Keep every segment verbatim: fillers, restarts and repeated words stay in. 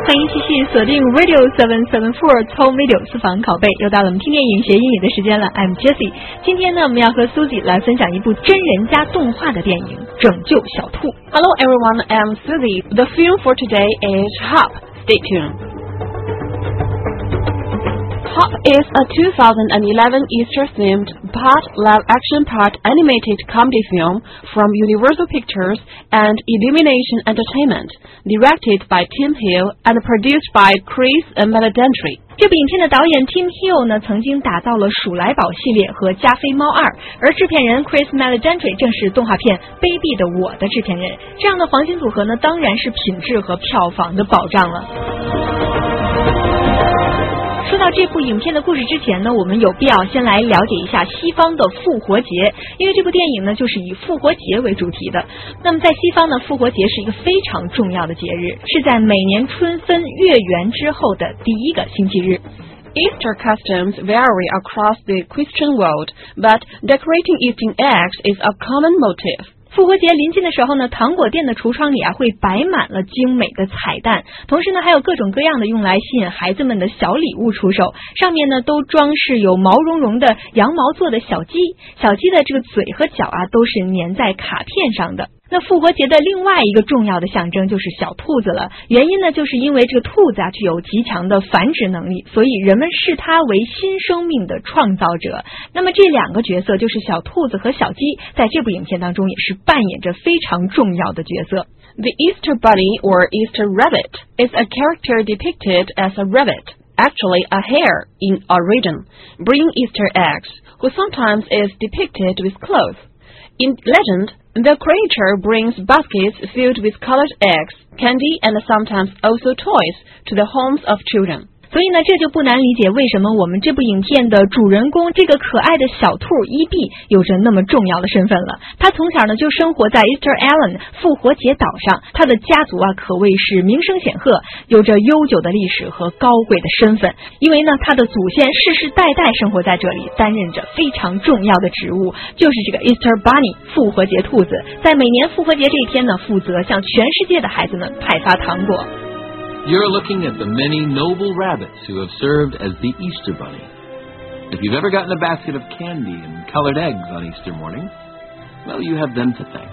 欢迎继续锁定 Radio seven seven four 超 video 私房拷贝，又到了我们听电影学英语的时间了。I'm Jessie， 今天呢，我们要和 Susie 来分享一部真人加动画的电影《拯救小兔》。 Hello everyone, I'm Susie. The film for today is Hop. Stay tuned. Hop is a two thousand eleven Easter-themed part live-action part animated comedy film from Universal Pictures and Illumination Entertainment, directed by Tim Hill and produced by Chris Meledandri。 这部影片的导演 Tim Hill 呢，曾经打造了《鼠来宝》系列和《加菲猫二》，而制片人 Chris Meledandri 正是动画片《卑鄙的我》的制片人。这样的黄金组合呢，当然是品质和票房的保障了。说到这部影片的故事之前呢，我们有必要先来了解一下西方的复活节，因为这部电影呢就是以复活节为主题的。那么在西方呢，复活节是一个非常重要的节日，是在每年春分月圆之后的第一个星期日。 Easter customs vary across the Christian world, but decorating Easter eggs is a common motif. 复活节临近的时候呢，糖果店的橱窗里啊会摆满了精美的彩蛋，同时呢还有各种各样的用来吸引孩子们的小礼物出售，上面呢都装饰有毛茸茸的羊毛做的小鸡，小鸡的这个嘴和脚啊都是粘在卡片上的。那复活节的另外一个重要的象征就是小兔子了，原因呢就是因为这个兔子啊具有极强的繁殖能力，所以人们视它为新生命的创造者。那么这两个角色就是小兔子和小鸡，在这部影片当中也是扮演着非常重要的角色。 The Easter Bunny or Easter Rabbit is a character depicted as a rabbit, actually a hare in origin, bringing Easter eggs, who sometimes is depicted with clothes.In legend, the creature brings baskets filled with colored eggs, candy, and sometimes also toys to the homes of children. 所以呢，这就不难理解为什么我们这部影片的主人公这个可爱的小兔伊比有着那么重要的身份了。他从小呢就生活在 Easter Island 复活节岛上，他的家族啊可谓是名声显赫，有着悠久的历史和高贵的身份。因为呢，他的祖先世世代代生活在这里，担任着非常重要的职务，就是这个 Easter Bunny 复活节兔子，在每年复活节这一天呢，负责向全世界的孩子们派发糖果。 You're looking at the many noble rabbits who have served as the Easter Bunny. If you've ever gotten a basket of candy and colored eggs on Easter morning, well, you have them to thank.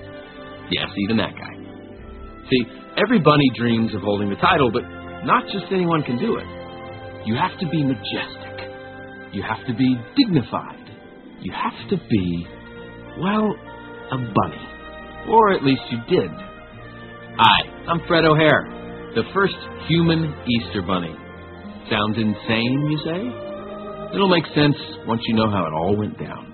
Yes, even that guy. See, every bunny dreams of holding the title, but not just anyone can do it. You have to be majestic. You have to be dignified. You have to be, well, a bunny. Or at least you did. Hi, I'm Fred O'Hare.The first human Easter Bunny. Sounds insane, you say? It'll make sense once you know how it all went down.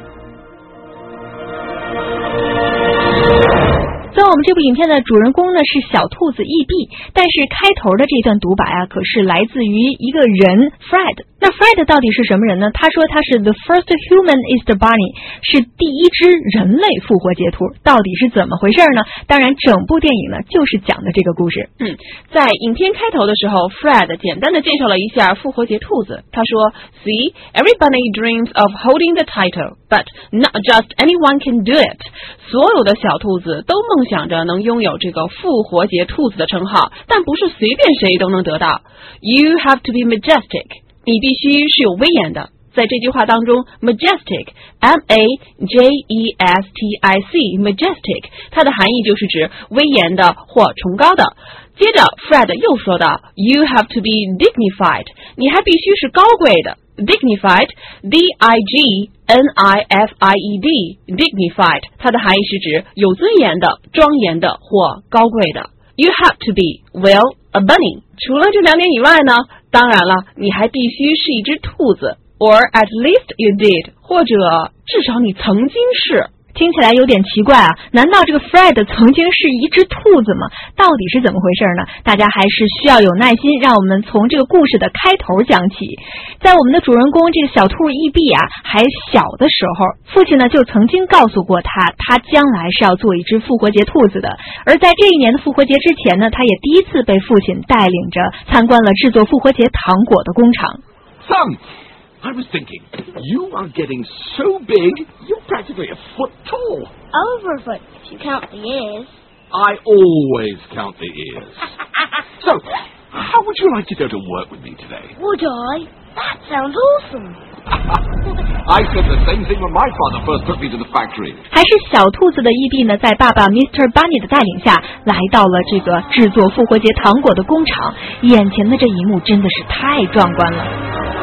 虽然我们这部影片的主人公呢是小兔子 E B， 但是开头的这段独白啊，可是来自于一个人 Fred。那 Fred 到底是什么人呢？他说他是 the first human Easter Bunny， 是第一只人类复活节兔。到底是怎么回事呢？当然，整部电影呢就是讲的这个故事。 嗯，在影片开头的时候 ，Fred 简单的介绍了一下复活节兔子。他说 ：“See, every bunny dreams of holding the title, but not just anyone can do it。”所有的小兔子都梦想着能拥有这个复活节兔子的称号，但不是随便谁都能得到。You have to be majestic， 你必须是有威严的。在这句话当中 ，majestic M A J E S T I C majestic， 它的含义就是指威严的或崇高的。接着 ，Fred 又说道 ，You have to be dignified， 你还必须是高贵的。Dignified, D I G N I F I E D, dignified， 它的含义是指有尊严的、庄严的或高贵的。You have to be, well, a bunny。除了这两点以外呢，当然了，你还必须是一只兔子 ，or at least you did， 或者至少你曾经是。 听起来有点奇怪啊，难道这个 Fred 曾经是一只兔子吗？到底是怎么回事呢？大家还是需要有耐心，让我们从这个故事的开头讲起。在我们的主人公这个小兔 E B 啊还小的时候，父亲呢就曾经告诉过他，他将来是要做一只复活节兔子的。而在这一年的复活节之前呢，他也第一次被父亲带领着参观了制作复活节糖果的工厂。 Son!I was thinking, you are getting so big, you're practically a foot tall. Over a foot, if you count the ears. I always count the ears. So, you like to go to work with me today? Would I? That sounds awesome. I said the same thing when my father first took me to the factory. 还是小兔子的E B呢，在爸爸 Mister Bunny 的带领下，来到了这个制作复活节糖果的工厂。眼前的这一幕真的是太壮观了。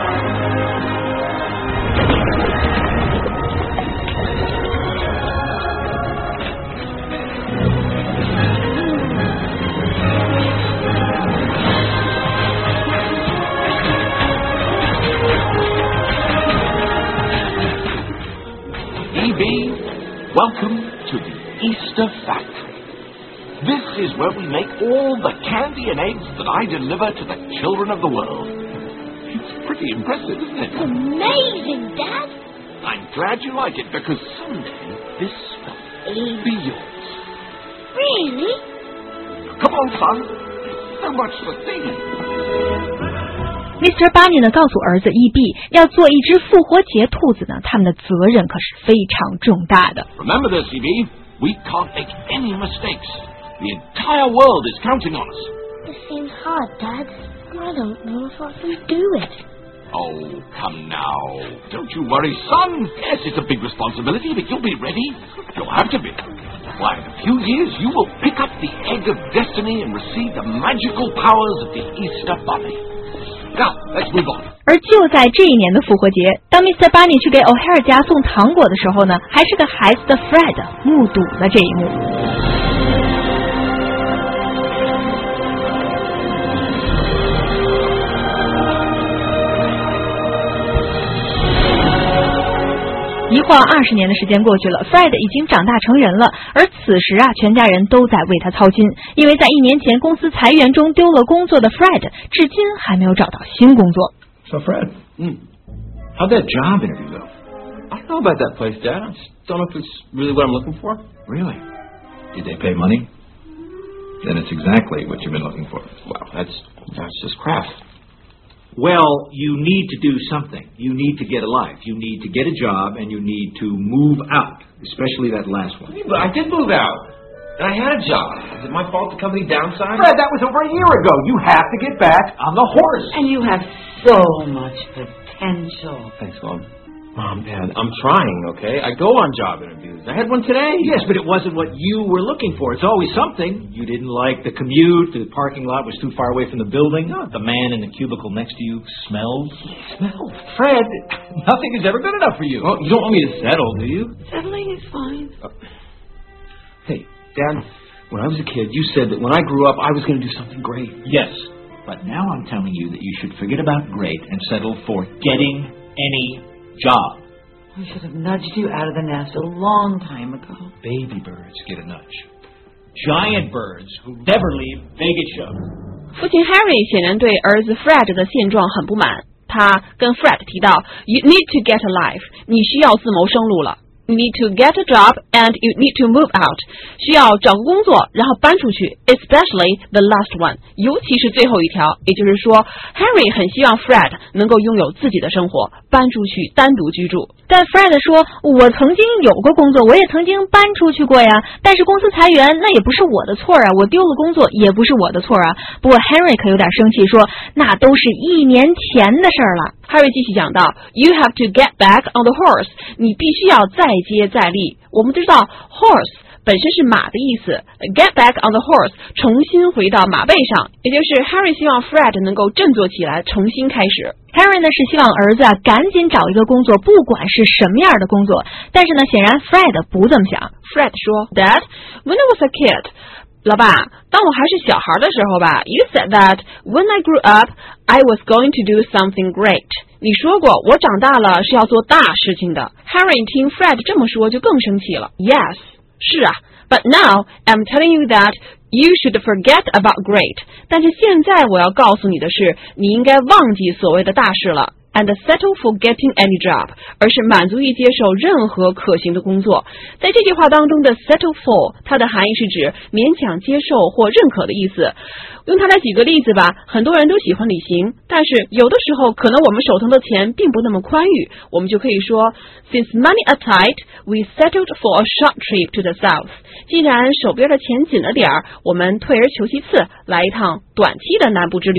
Welcome to the Easter Factory. This is where we make all the candy and eggs that I deliver to the children of the world. It's pretty impressive, isn't it? Amazing, Dad. I'm glad you like it, because someday this will all be yours. Really? Come on, son. So much for singing. Mister Bunny 呢告诉儿子 E B 要做一只复活节兔子呢，他们的责任可是非常重大的。 Remember this, E B. We can't make any mistakes. The entire world is counting on us. This seems hard, Dad. I don't know if I can do it. Oh, come now. Don't you worry, son. Yes, it's a big responsibility, but you'll be ready. You'll have to be. Why, in a few years, you will pick up the egg of destiny and receive the magical powers of the Easter Bunny.Now, let's move on. 而就在这一年的复活节，当 Mister Bunny 去给 O'Hare 家送糖果的时候呢，还是个孩子的 Fred 目睹了这一幕。一晃二十年的时间过去了 ，Fred 已经长大成人了，而此时啊，全家人都在为他操心，因为在一年前公司裁员中丢了工作的 Fred， 至今还没有找到新工作。 So Fred, mm, how'd that job interview go? I don't know about that place, Dad. I just don't know if it's really what I'm looking for. Really? Did they pay money? Then it's exactly what you've been looking for. Wow, that's that's just crap.Well, you need to do something. You need to get a life. You need to get a job, and you need to move out, especially that last one. But I did move out, and I had a job. Is it my fault the company downsized? Fred, that was over a year ago. You have to get back on the horse. And you have so much potential. Thanks, Mom. Mom, Dad, I'm trying, okay? I go on job interviews. I had one today. Yes, but it wasn't what you were looking for. It's always something. You didn't like the commute. The parking lot was too far away from the building. Oh, the man in the cubicle next to you smells. Smells? Fred, nothing is ever good enough for you. Well, you don't want me to settle, do you? Settling is fine. Uh, hey, Dad, when I was a kid, you said that when I grew up, I was going to do something great. Yes, but now I'm telling you that you should forget about great and settle for getting any job. I should have nudged you out of the nest a long time ago. Baby birds get a nudge. Giant birds who never leave, they get shoved. 父亲 Harry 显然对儿子 Fred 的现状很不满，他跟 Fred 提到 You need to get a life， 你需要自谋生路了。You need to get a job and you need to move out. 需要找个工作，然后搬出去 ，especially the last one. 尤其是最后一条，也就是说 ，Harry 很希望 Fred 能够拥有自己的生活，搬出去单独居住。 但 Fred 说：“我曾经有过工作，我也曾经搬出去过呀。但是公司裁员，那也不是我的错啊，我丢了工作也不是我的错啊。”不过 Harry 可有点生气，说：“那都是一年前的事儿了。” Harry 继续讲到 ，You have to get back on the horse. 你必须要再接再厉。我们知道 horse 本身是马的意思 ，get back on the horse 重新回到马背上，也就是 Harry 希望 Fred 能够振作起来，重新开始。 Harry 呢是希望儿子啊赶紧找一个工作，不管是什么样的工作。但是呢，显然 Fred 不这么想。 Fred 说 ，Dad, when I was a kid.老爸，当我还是小孩的时候吧 ，You said that when I grew up, I was going to do something great. 你说过我长大了是要做大事情的。Harry 听 Fred 这么说就更生气了。Yes, 是啊 ，But now I'm telling you that you should forget about great. 但是现在我要告诉你的是，你应该忘记所谓的大事了。And settle for getting any job， 而是满足于接受任何可行的工作。在这句话当中的 settle for， 它的含义是指勉强接受或认可的意思。用它来举个例子吧，很多人都喜欢旅行，但是有的时候可能我们手头的钱并不那么宽裕，我们就可以说 Since money are tight, we settled for a short trip to the south. 既然手边的钱紧了点儿，我们退而求其次，来一趟短期的南部之旅吧。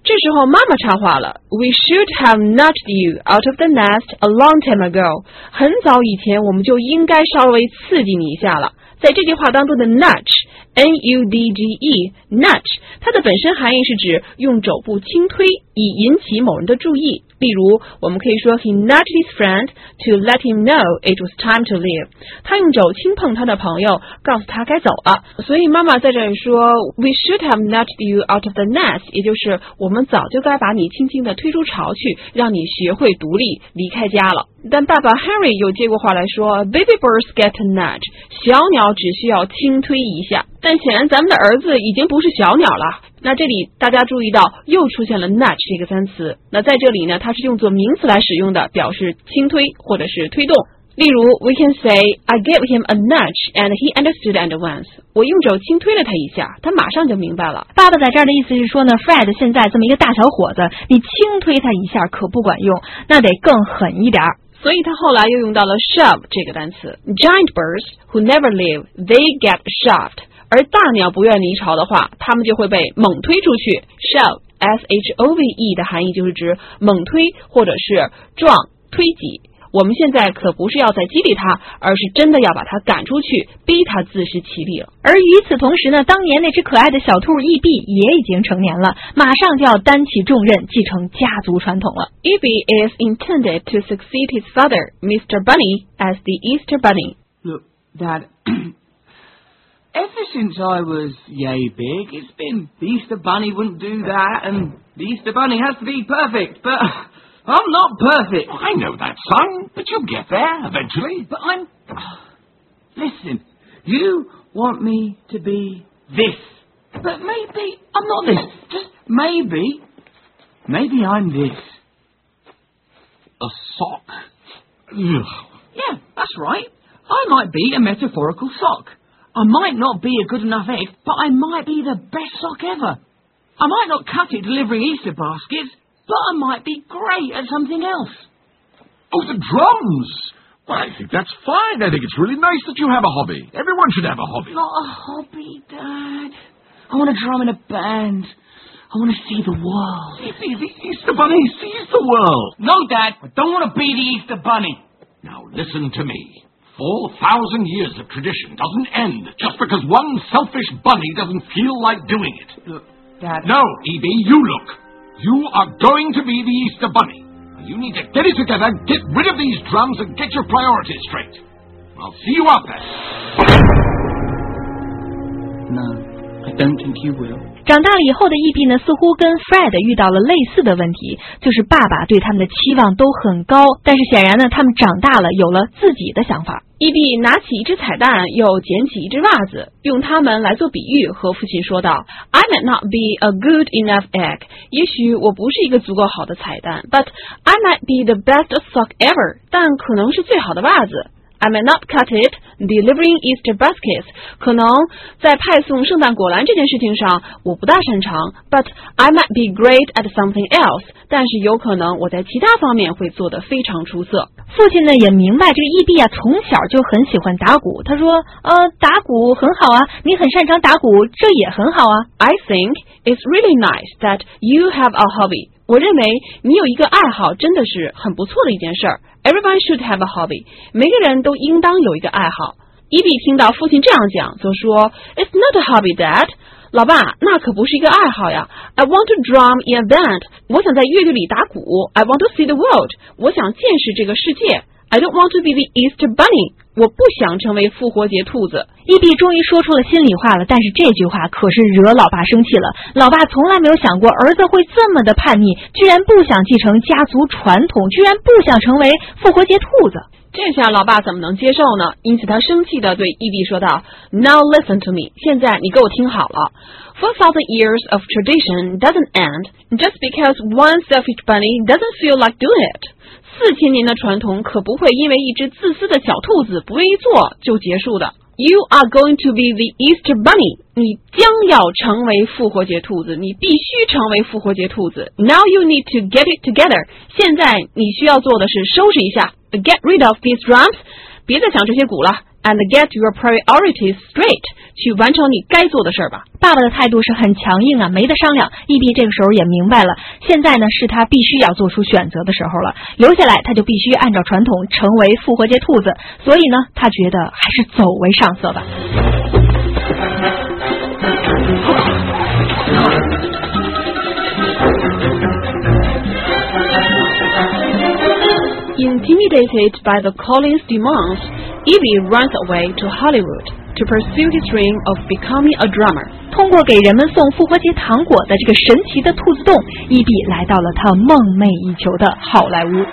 这时候妈妈插话了 We should have nudged you out of the nest a long time ago. 很早以前我们就应该稍微刺激你一下了。在这句话当中的 nudge N U D G E nudge 它的本身含义是指用肘部轻推以引起某人的注意，例如我们可以说 He nudged his friend to let him know it was time to leave. 他用肘轻碰他的朋友，告诉他该走了。所以妈妈在这里说 We should have nudged you out of the nest, 也就是我们早就该把你轻轻地推出巢去，让你学会独立离开家了。但爸爸 Harry 又接过话来说 Baby birds get a nudge. 小鸟只需要轻推一下。但显然咱们的儿子已经不是小鸟了。那这里大家注意到又出现了 nudge 这个单词。那在这里呢，它是用作名词来使用的，表示轻推或者是推动。例如 we can say I gave him a nudge and he understood at once. 我用手轻推了他一下，他马上就明白了。 爸爸在这儿的意思是说呢 Fred 现在这么一个大小伙子，你轻推他一下可不管用，那得更狠一点。 所以他后来又用到了 shove 这个单词。 Giant birds who never leave, they get shoved. 而大鸟不愿离巢的话，它们就会被猛推出去。 shove S H O V E 的含义就是指猛推或者是撞推挤。我们现在可不是要再激励他，而是真的要把他赶出去，逼他自食其力了。 而与此同时呢，当年那只可爱的小兔 E B 也已经成年了，马上就要担起重任，继承家族传统了。 E B is intended to succeed his father, Mister Bunny, as the Easter Bunny. Look, Dad, ever since I was yay big, it's been the Easter Bunny wouldn't do that, and the Easter Bunny has to be perfect, but I'm not perfect. I know that, son, but you'll get there eventually. But I'm... Listen, you want me to be this, but maybe I'm not this. Just maybe, maybe I'm this. A sock? Ugh. Yeah, that's right. I might be a metaphorical sock. I might not be a good enough egg, but I might be the best sock ever. I might not cut it delivering Easter baskets, but I might be great at something else. Oh, the drums! Well, I think that's fine. I think it's really nice that you have a hobby. Everyone should have a hobby. Not a hobby, Dad. I want to drum in a band. I want to see the world. Maybe the Easter Bunny sees the world. No, Dad, I don't want to be the Easter Bunny. Now listen to me. Four thousand years of tradition doesn't end just because one selfish bunny doesn't feel like doing it. Look, Dad... No, E B, you look. You are going to be the Easter Bunny. You need to get it together, get rid of these drums, and get your priorities straight. I'll see you out there. No, I don't think you will. 长大了以后的 E B 呢，似乎跟 Fred 遇到了类似的问题，就是爸爸对他们的期望都很高，但是显然呢，他们长大了，有了自己的想法。 E B 拿起一只彩蛋，又捡起一只袜子，用它们来做比喻，和父亲说道 I might not be a good enough egg. 也许我不是一个足够好的彩蛋 But I might be the best sock ever. 但可能是最好的袜子。I may not cut it, delivering Easter baskets. 可能在派送圣诞果篮这件事情上我不大擅长 But I might be great at something else. 但是有可能我在其他方面会做得非常出色。 父亲呢也明白这个 E B 啊从小就很喜欢打鼓，他说呃打鼓很好啊，你很擅长打鼓，这也很好啊。 I think it's really nice that you have a hobby. 我认为你有一个爱好真的是很不错的一件事儿。Everyone should have a hobby. 每个人都应当有一个爱好。E B 听到父亲这样讲，就说 It's not a hobby, Dad. 老爸，那可不是一个爱好呀。I want to drum in a band. 我想在乐队里打鼓。I want to see the world. 我想见识这个世界。I don't want to be the Easter Bunny. 我不想成为复活节兔子。 E B 终于说出了心里话了，但是这句话可是惹老爸生气了。老爸从来没有想过儿子会这么的叛逆，居然不想继承家族传统，居然不想成为复活节兔子。 这下老爸怎么能接受呢？因此他生气地对 E B 说道 Now listen to me. 现在你给我听好了。Four thousand years of tradition doesn't end just because one selfish bunny doesn't feel like doing it. 四千年的传统可不会因为一只自私的小兔子不愿意做就结束的。You are going to be the Easter Bunny. 你将要成为复活节兔子，你必须成为复活节兔子。Now you need to get it together. 现在你需要做的是收拾一下。Get rid of these drums. 别再想这些鼓了。 and get your priorities straight， 去完成你该做的事儿吧。 爸爸的态度是很强硬啊，没得商量。伊比这个时候也明白了，现在呢是他必须要做出选择的时候了。留下来他就必须按照传统成为复活节兔子，所以呢他觉得还是走为上策吧。 Intimidated by the Collins demands, Evie runs away to Hollywood to pursue his dream of becoming a drummer. 通过给人们送复活节糖果的这个神奇的兔子洞，伊比来到了他梦寐以求的好莱坞。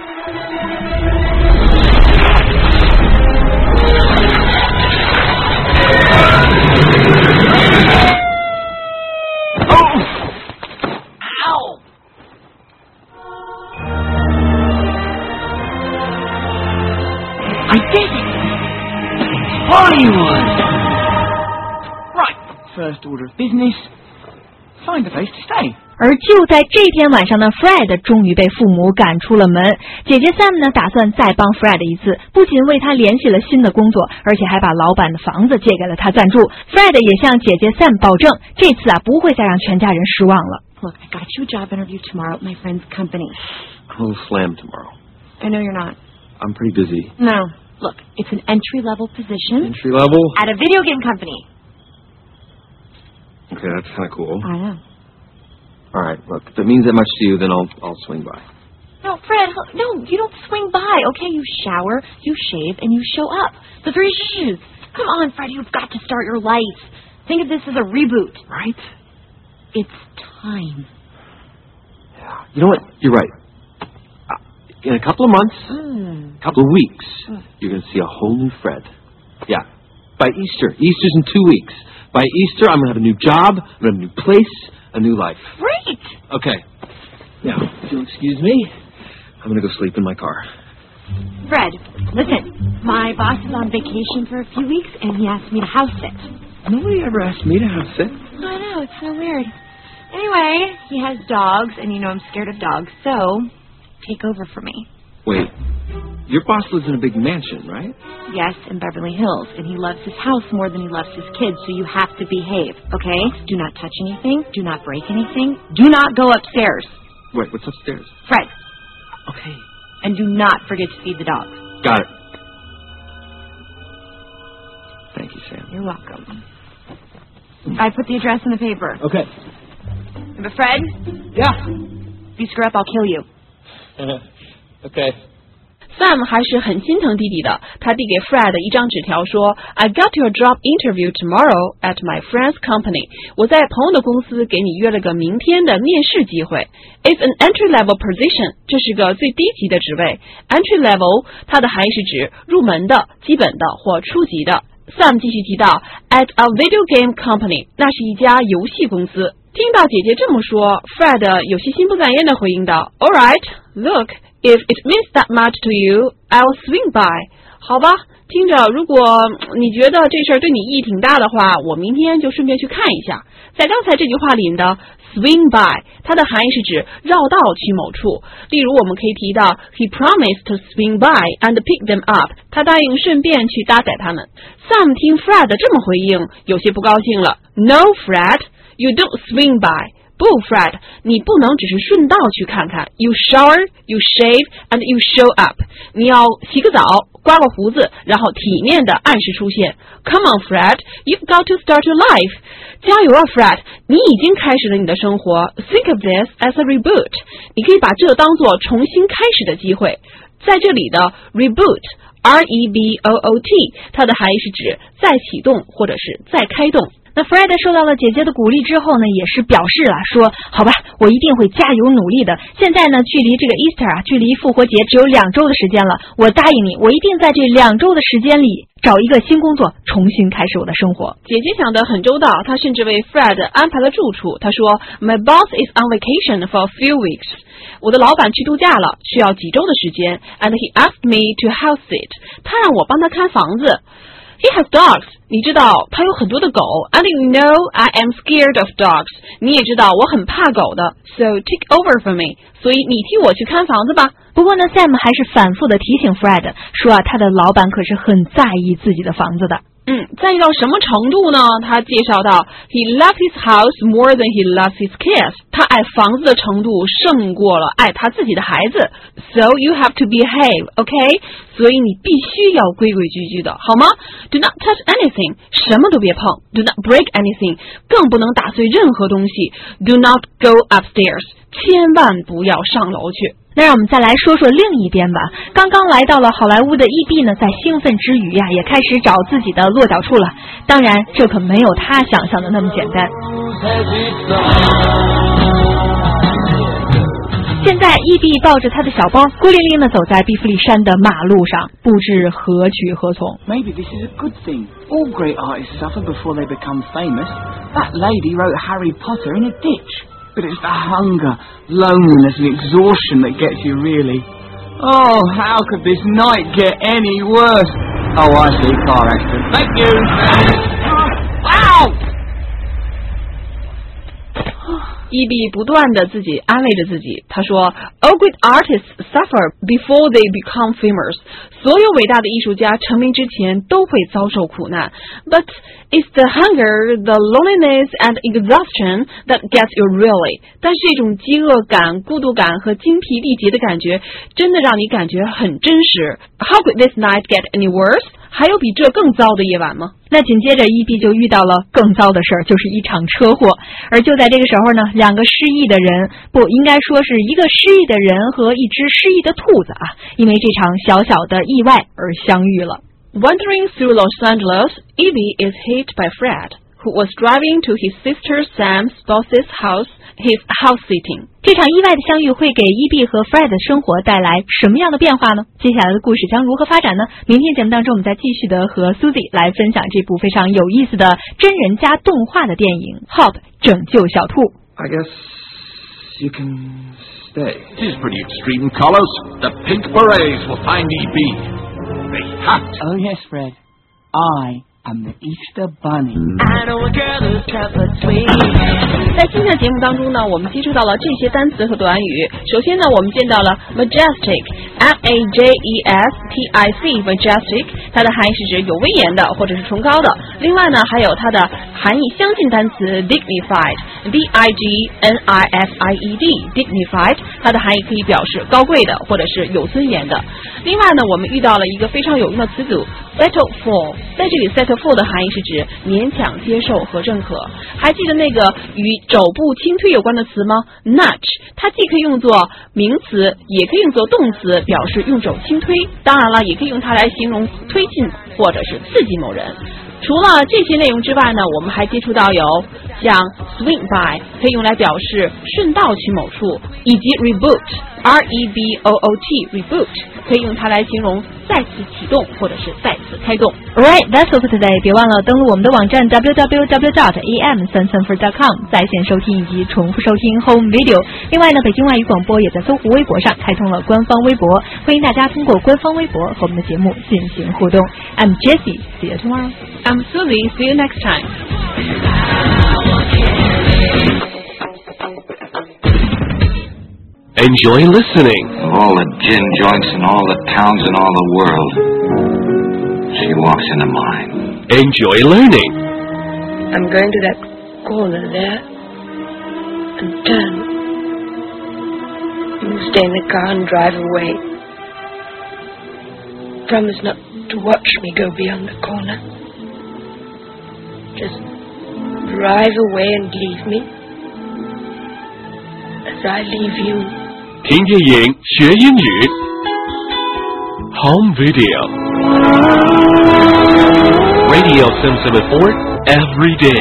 I did it! Hollywood! Right, first order of business, find a place to stay. 而就在这天晚上呢 Fred 终于被父母赶出了门。姐姐 Sam 呢打算再帮 Fred 一次，不仅为他联系了新的工作，而且还把老板的房子借给了他暂住。 Fred 也向姐姐 Sam 保证，这次啊不会再让全家人失望了。 Look, I got you a job interview tomorrow at my friend's company. I'll slam tomorrow. I know you're not. I'm pretty busy. No. Look, it's an entry-level position. Entry level? At a video game company. Okay, that's kind of cool. I know. All right, look, if it means that much to you, then I'll I'll swing by. No, Fred, no, you don't swing by, okay? You shower, you shave, and you show up. The three Sh's. Come on, Fred, you've got to start your life. Think of this as a reboot. Right? It's time. Yeah. You know what? You're right. In a couple of months, a Mm. couple of weeks, you're going to see a whole new Fred. Yeah. By Easter. Easter's in two weeks. By Easter, I'm going to have a new job, I'm going to have a new place, a new life. Great! Okay. Now, if you'll excuse me, I'm going to go sleep in my car. Fred, listen, my boss is on vacation for a few weeks, and he asked me to house sit. Nobody ever asked me to house sit. I know, it's so weird. Anyway, he has dogs, and you know I'm scared of dogs, so take over for me. Wait, your boss lives in a big mansion, right? Yes, in Beverly Hills, and he loves his house more than he loves his kids, so you have to behave, okay? Do not touch anything, do not break anything, do not go upstairs. Wait, what's upstairs? Fred. Okay. And do not forget to feed the dogs. Got it. Thank you, Sam. You're welcome. I put the address in the paper. Okay. But Fred, Yeah. if you screw up, I'll kill you. Okay. Sam 还是很心疼弟弟的，他递给 Fred 一张纸条说 I got your job interview tomorrow at my friend's company. 我在朋友的公司给你约了个明天的面试机会。It's an entry-level position. 这是个最低级的职位。Entry-level 它的含义是指入门的、基本的或初级的。Sam 继续提到 at a video game company. 那是一家游戏公司。听到姐姐这么说 Fred 有些心不在焉地回应道 All right, look, if it means that much to you, I'll swing by. 好吧，听着，如果你觉得这事儿对你意义挺大的话，我明天就顺便去看一下。在刚才这句话里的 swing by 它的含义是指绕道去某处，例如我们可以提到 He promised to swing by and pick them up. 他答应顺便去搭载他们。Sam 听 Fred 这么回应，有些不高兴了。No, Fred.You don't swing by. 不 Fred, 你不能只是顺道去看看。You shower, you shave, and you show up. 你要洗个澡，刮个胡子，然后体面的按时出现。Come on, Fred, you've got to start your life. 加油啊 Fred, 你已经开始了你的生活。Think of this as a reboot. 你可以把这当作重新开始的机会。在这里的 reboot, R E B O O T, 它的含义是指再启动或者是再开动。 那 Fred 受到了姐姐的鼓励之后呢，也是表示了说，好吧，我一定会加油努力的。现在呢，距离这个 Easter 啊，距离复活节只有两周的时间了。我答应你，我一定在这两周的时间里找一个新工作，重新开始我的生活。 姐姐想得很周到，她甚至为 Fred 安排了住处。她说 My boss is on vacation for a few weeks. 我的老板去度假了，需要几周的时间。And he asked me to house it. 他让我帮他看房子。 He has dogs. 你知道他有很多的狗 And you know I am scared of dogs. 你也知道我很怕狗的 So take over for me. 所以你替我去看房子吧。 不过呢 Sam 还是反复的提醒 Fred 说啊，他的老板可是很在意自己的房子的。 嗯，在意到什么程度呢？他介绍到 He loves his house more than he loves his kids. 他爱房子的程度胜过了爱他自己的孩子。So you have to behave, okay? 所以你必须要规规矩矩的，好吗？ Do not touch anything. 什么都别碰。Do not break anything. 更不能打碎任何东西。Do not go upstairs. 千万不要上楼去。 那让我们再来说说另一边吧。刚刚来到了好莱坞的 E B 呢，在兴奋之余呀，也开始找自己的落脚处了。当然，这可没有他想象的那么简单。现在 E B 抱着他的小包，孤零零的走在比弗利山的马路上，不知何去何从。 Maybe this is a good thing. All great artists suffer before they become famous. That lady wrote Harry Potter in a ditch.But it's the hunger, loneliness and exhaustion that gets you really. Oh, how could this night get any worse? Oh, I see, car accident. Thank you. Ow! E B 不断的自己安慰着自己，他说 All great artists suffer before they become famous. 所有伟大的艺术家成名之前都会遭受苦难 But it's the hunger, the loneliness and exhaustion that gets you really. 但是这种饥饿感、孤独感和精疲力竭的感觉真的让你感觉很真实 How could this night get any worse? 还有比这更糟的夜晚吗？ 那紧接着 E B 就遇到了更糟的事儿，就是一场车祸。而就在这个时候呢，两个失忆的人，不应该说是一个失忆的人和一只失忆的兔子啊，因为这场小小的意外而相遇了。 Wandering through Los Angeles, E B is hit by Fred, who was driving to his sister Sam's boss's house, his house sitting. 这场意外的相遇会给 E B 和 Fred 的生活带来什么样的变化呢？接下来的故事将如何发展呢？明天节目当中我们再继续的和 Susie 来分享这部非常有意思的真人加动画的电影 Hop 拯救小兔。 I guess you can stay. It is pretty extreme, Carlos. The pink berets will find E B. They have to. Oh, yes, Fred. I am the Easter Bunny. I know a girl who's tough but sweet. 在今天的节目当中呢，我们接触到了这些单词和短语。首先呢，我们见到了 majestic, M A J E S T I C, majestic， 它的含义是指有威严的或者是崇高的。另外呢，还有它的含义相近单词 dignified, D I G N I F I E D, dignified， 它的含义可以表示高贵的或者是有尊严的。另外呢，我们遇到了一个非常有用的词组 settle for， 在这里 settle for 的含义是指勉强接受和认可。还记得那个与肘部轻推有关的词吗？ nudge， 它既可以用作名词，也可以用作动词，表示用肘轻推。当然了，也可以用它来形容推进或者是刺激某人。除了这些内容之外呢，我们还接触到有像 swing by 可以用来表示顺道去某处，以及 reboot R E B O O T reboot 可以用它来形容再次启动或者是再次开动。 Alright, that's all for today. 别忘了登录我们的网站 double-u double-u double-u dot a m three three four dot com 在线收听以及重复收听 Home Video。 另外呢，北京外语广播也在搜狐微博上开通了官方微博，欢迎大家通过官方微博和我们的节目进行互动。 I'm Jessie, see you tomorrow. I'm Susie, see you next time. Enjoy listening. Of all the gin joints in all the towns in all the world, she walks into mine. Enjoy learning. I'm going to that corner there and turn. You stay in the car and drive away. Promise not to watch me go beyond the corner. Just drive away and leave me as I leave you. 听电影学英语 Home Video Radio seven seventy-four every day.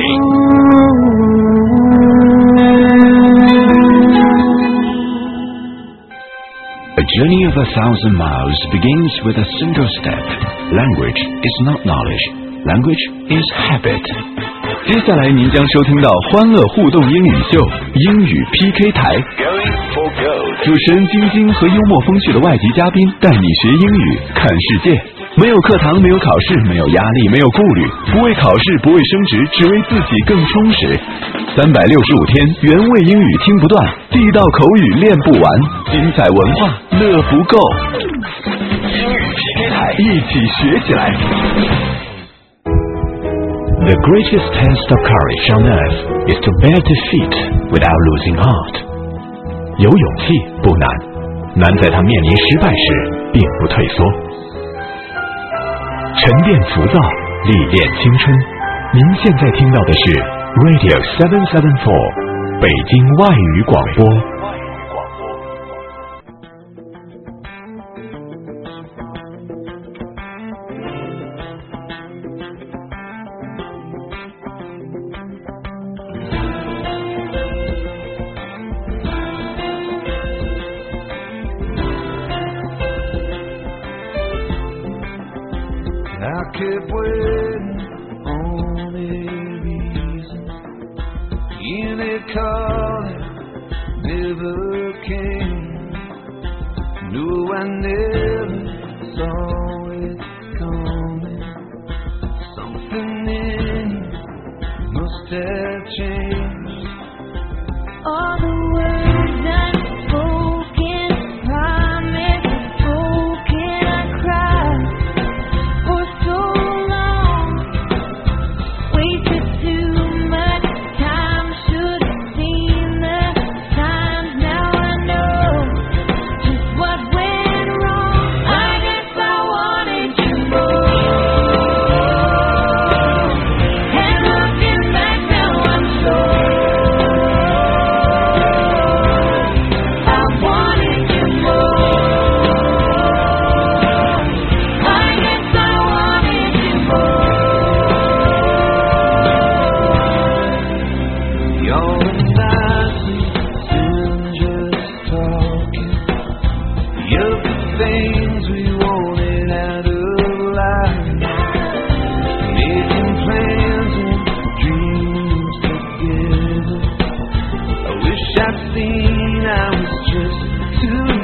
A journey of a thousand miles begins with a single step. Language is not knowledge. Language is habit. 接下来您将收听到欢乐互动英语秀英语 P K 台，主持人晶晶和幽默风趣的外籍嘉宾带你学英语看世界。 没有课堂，没有考试，没有压力，没有顾虑，不为考试，不为升职，只为自己更充实。三百六十五天，原味英语听不断，地道口语练不完，精彩文化乐不够。英语 P K 台，一起学起来。The greatest test of courage on earth is to bear defeat without losing heart. 有勇气不难，难在他面临失败时并不退缩。沉淀浮躁，历练青春。您现在听到的是 Radio seven seven four 北京外语广播。 I kept waiting on a reason. In a call that never came. No, I never saw it coming. Something in you must have changed. All the words unspoken, promise broken, I cried for so long. Wasted too much time, should have seen the signs. Now I know just what went wrong. I guess I wanted you more. And looking back now I'm sure I wanted you more. I guess I wanted you more. You're the nicest and just talking. You're the things we wanted out of life. Making plans and dreams together. I wish I'd seen I was just too